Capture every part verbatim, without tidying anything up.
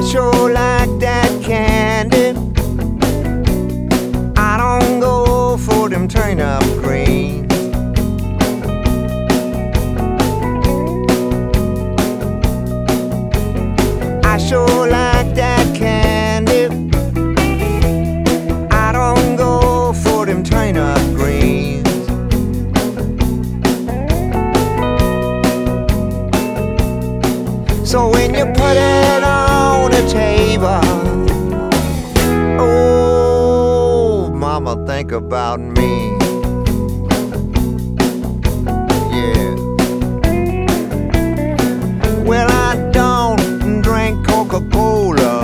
sure like that candy. I don't go for them turnip greens. I sure like that candy. I don't go for them turnip greens. So when you put it on the table, oh, mama, think about me. Yeah. Well, I don't drink Coca-Cola,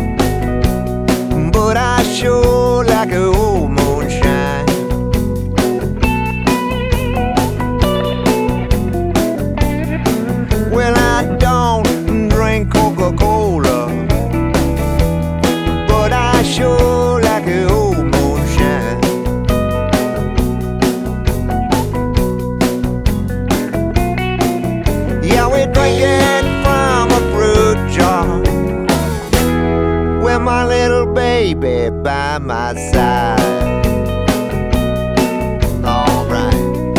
but I sure like a old moonshine. Well, I don't drink Coca-Cola, but I sure like a old moonshine. Yeah, we drink it from a fruit jar with my little baby by my side. All right.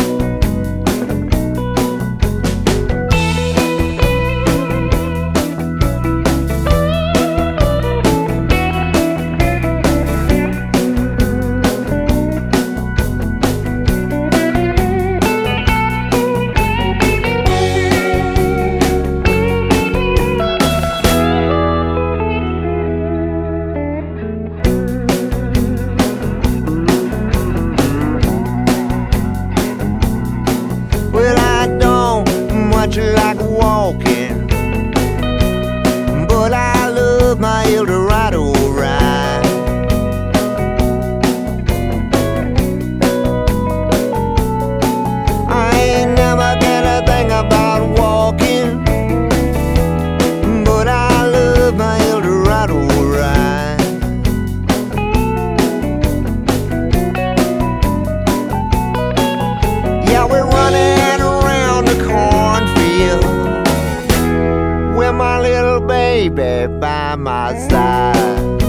Well, I don't much like walking, but I love my Eldorado ride. I ain't never been a thing about walking, but I love my Eldorado ride. Yeah, we're running around the cornfield with my little baby by my side.